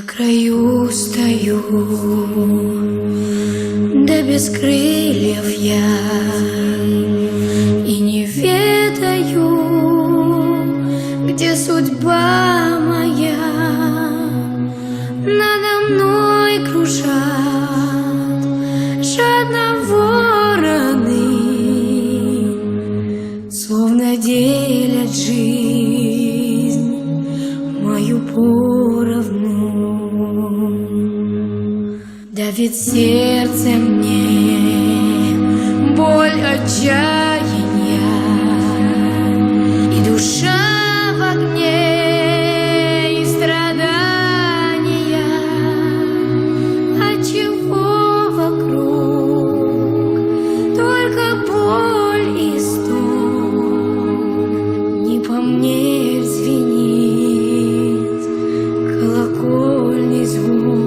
краю стою, да без крыльев я, и не ведаю, где судьба моя. Надо мной кружат жадно вороны, словно делят жизнь мою поровну. Давит сердце мне боль отчаяния, и душа в огне, и страдания. Отчего вокруг только боль и стон? Не по мне звенит колокольный звон.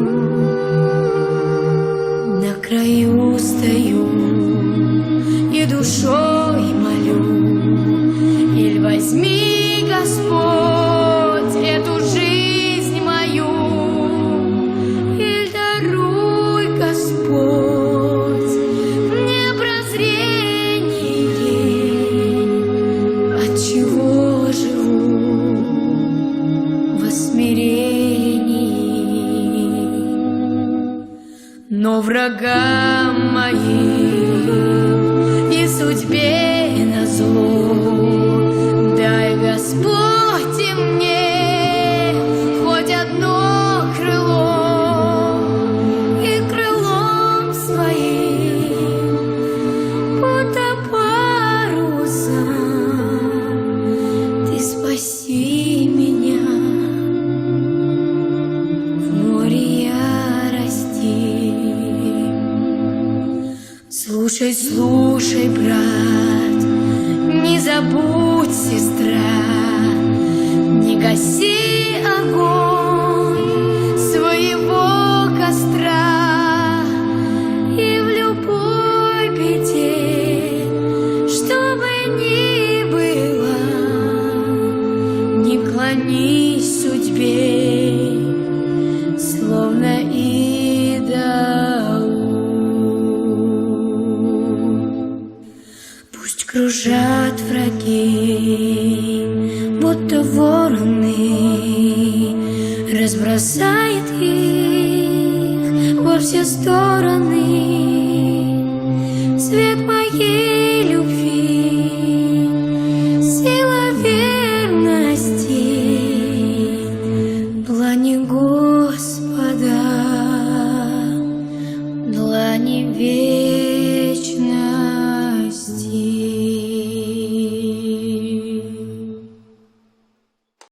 На краю стою и душой молю: иль возьми, Господь, эту жизнь мою, иль даруй, Господь, мне прозрение, отчего живу во смирении. Но врагам моим и судьбе назло дай, Господь, и мне хоть одно крыло, и крылом своим, будто парусом, ты спаси меня в море ярости. Слушай, слушай, брат, не забудь, сестра, не гаси огонь своего костра. И в любой беде, что бы ни было, не клонись судьбе, словно идолу. Пусть кружат враги, будто вороны, разбросает их во все стороны. Свет моей любви, сила верности, длани Господа, длани верности.